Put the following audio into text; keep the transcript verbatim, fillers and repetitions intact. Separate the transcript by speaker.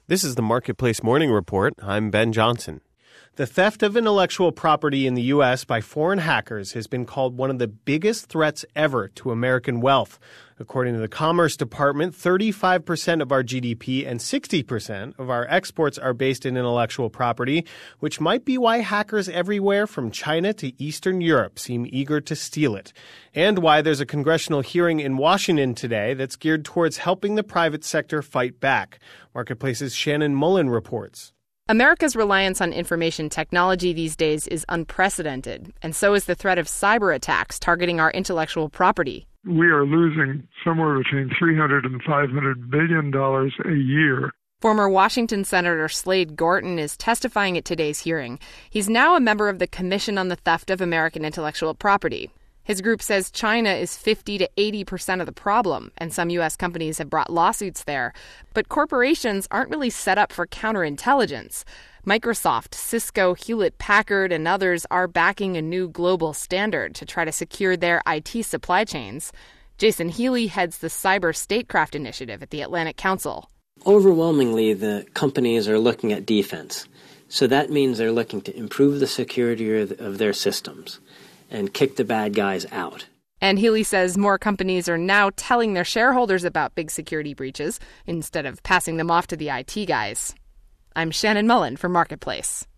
Speaker 1: This is the Marketplace Morning Report. I'm Ben Johnson. The theft of intellectual property in the U S by foreign hackers has been called one of the biggest threats ever to American wealth. According to the Commerce Department, thirty-five percent of our G D P and sixty percent of our exports are based in intellectual property, which might be why hackers everywhere from China to Eastern Europe seem eager to steal it, and why there's a congressional hearing in Washington today that's geared towards helping the private sector fight back. Marketplace's Shannon Mullen reports.
Speaker 2: America's reliance on information technology these days is unprecedented, and so is the threat of cyber attacks targeting our intellectual property.
Speaker 3: We are losing somewhere between three hundred and five hundred billion dollars a year.
Speaker 2: Former Washington Senator Slade Gorton is testifying at today's hearing. He's now a member of the Commission on the Theft of American Intellectual Property. His group says China is fifty to eighty percent of the problem, and some U S companies have brought lawsuits there. But corporations aren't really set up for counterintelligence. Microsoft, Cisco, Hewlett-Packard, and others are backing a new global standard to try to secure their I T supply chains. Jason Healy heads the Cyber Statecraft Initiative at the Atlantic Council.
Speaker 4: Overwhelmingly, the companies are looking at defense. So that means they're looking to improve the security of their systems and kick the bad guys out.
Speaker 2: And Healy says more companies are now telling their shareholders about big security breaches instead of passing them off to the I T guys. I'm Shannon Mullen for Marketplace.